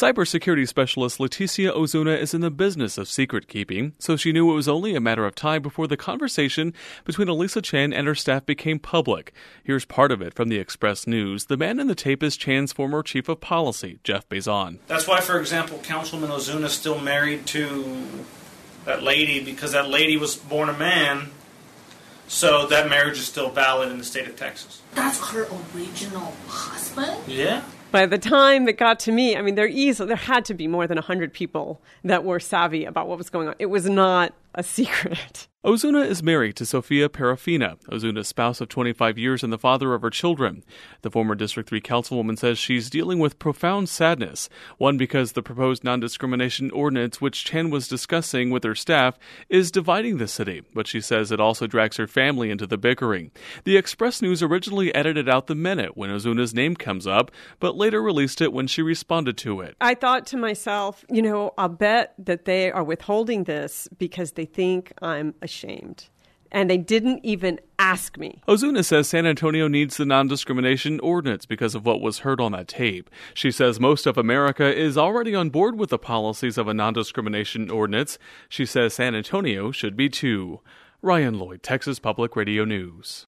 Cybersecurity specialist Leticia Ozuna is in the business of secret keeping, so she knew it was only a matter of time before the conversation between Elisa Chan and her staff became public. Here's part of it from the Express News. The man in the tape is Chan's former chief of policy, Jeff Bezon. That's why, for example, Councilman Ozuna is still married to that lady, because that lady was born a man, so that marriage is still valid in the state of Texas. That's her original husband? Yeah. By the time it got to me, I mean, there had to be more than 100 people that were savvy about what was going on. It was not a secret. Ozuna is married to Sofia Parafina, Ozuna's spouse of 25 years and the father of her children. The former District 3 councilwoman says she's dealing with profound sadness, one because the proposed non-discrimination ordinance, which Chan was discussing with her staff, is dividing the city, but she says it also drags her family into the bickering. The Express News originally edited out the minute when Ozuna's name comes up, but later released it when she responded to it. I thought to myself, I'll bet that they are withholding this because they think I'm ashamed. And they didn't even ask me. Ozuna says San Antonio needs the non-discrimination ordinance because of what was heard on that tape. She says most of America is already on board with the policies of a non-discrimination ordinance. She says San Antonio should be too. Ryan Lloyd, Texas Public Radio News.